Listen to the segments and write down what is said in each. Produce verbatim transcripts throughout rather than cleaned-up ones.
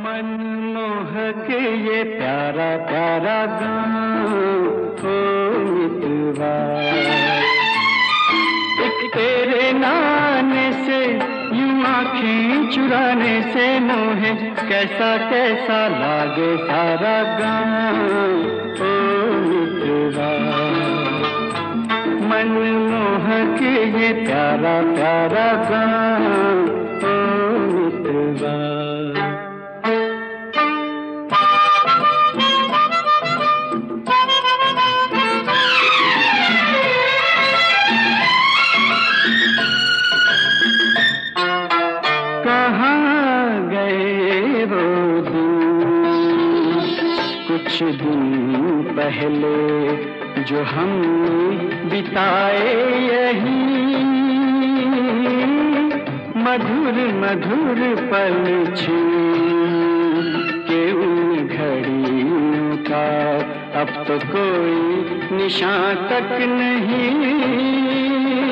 मनमोहक ये प्यारा प्यारा गाँव ओ मितवा, एक तेरे नाने से यूं आँखें चुराने से मोहे कैसा कैसा लागे सारा गाँव ओ मितवा। मनमोहक ये प्यारा प्यारा गाँव ओ मितवा। कहाँ गए वो दिन, कुछ दिन पहले जो हमने बिताए यहीं, मधुर मधुर पल छीन के उन घड़ियों का अब तो कोई निशान तक नहीं।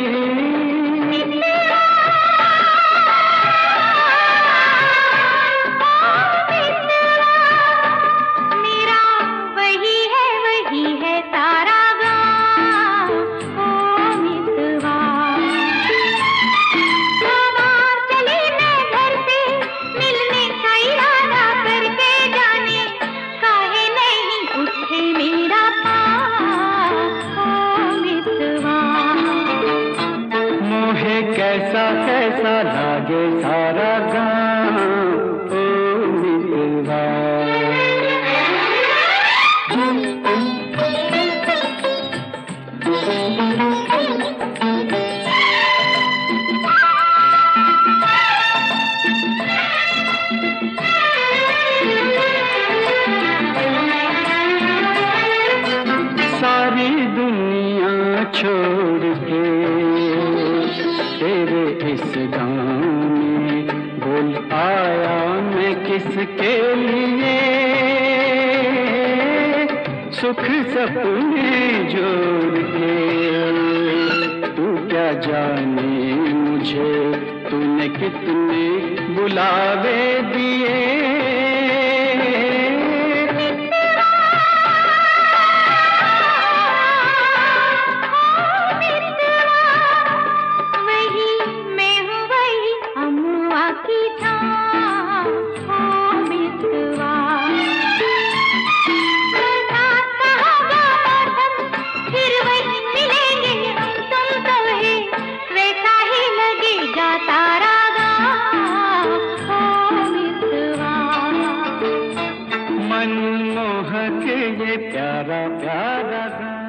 कैसा कैसा लागे सारा गाँव ओ मितवा। सारी दुनिया छोड़ के तेरे इस गाँव में बोल आया मैं किसके लिए, सुख सपने जोड़ के तू क्या जाने मुझे तूने कितने बुलावे दिए। मनमोहक ये प्यारा प्यारा गाँव।